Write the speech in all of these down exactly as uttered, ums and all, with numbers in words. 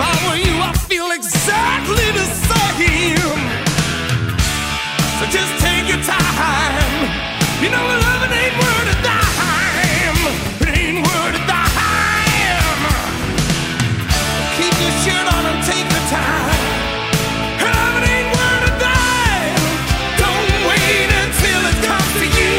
I were you, I feel exactly the same. So just take your time. You know loving ain't worth a dime. It ain't worth a dime. Keep your shirt on and take the time. Loving ain't worth a dime. Don't wait until it comes to you.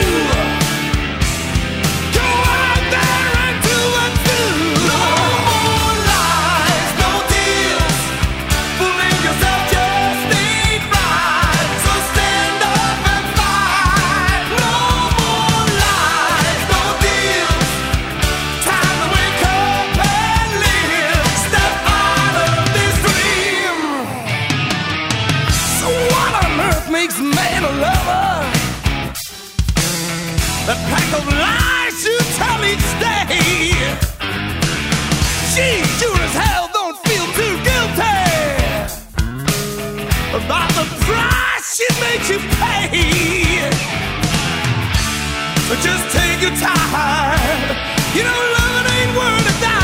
Go out there and do what do. No more lies, no deals. Fooling yourself just ain't right. So stand up and fight. No more lies, no deals. Time to wake up and live. Step out of this dream. So what on earth makes man a lover? The pack of lies you tell each day. She sure as hell don't feel too guilty about the price she makes you pay. So just take your time. You know loving ain't worth a dime.